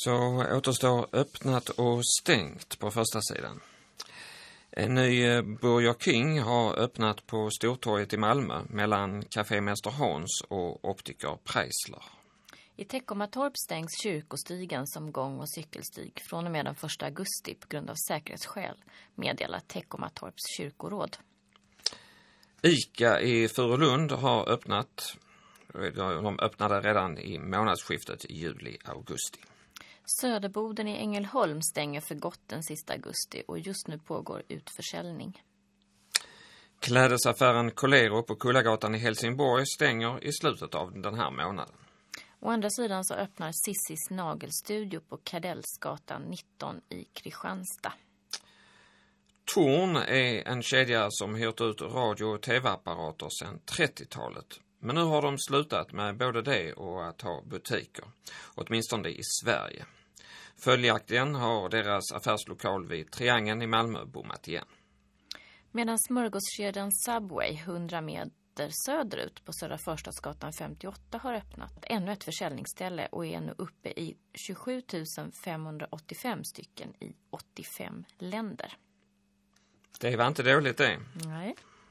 Så återstår öppnat och stängt på första sidan. En ny Burger King har öppnat på Stortorget i Malmö mellan Café Mäster Hans och Optiker Preisler. I Teckomatorp stängs kyrkostigen som gång- och cykelstig från och med den 1 augusti på grund av säkerhetsskäl, meddelar Teckomatorps kyrkoråd. ICA i Furulund har öppnat. De öppnade redan i månadsskiftet juli-augusti. Söderboden i Ängelholm stänger för gott den sista augusti och just nu pågår utförsäljning. Klädesaffären Colero på Kullagatan i Helsingborg stänger i slutet av den här månaden. Å andra sidan så öppnar Sissis nagelstudio på Kardellsgatan 19 i Kristianstad. Torn är en kedja som hyrt ut radio- och tv-apparater sedan 30-talet. Men nu har de slutat med både det och att ha butiker, åtminstone i Sverige. Följaktligen har deras affärslokal vid Triangeln i Malmö bommat igen. Medan smörgåskedjan Subway 100 meter söderut på Södra Förstadsgatan 58 har öppnat ännu ett försäljningsställe och är nu uppe i 27 585 stycken i 85 länder. Det var inte dåligt det. Nej.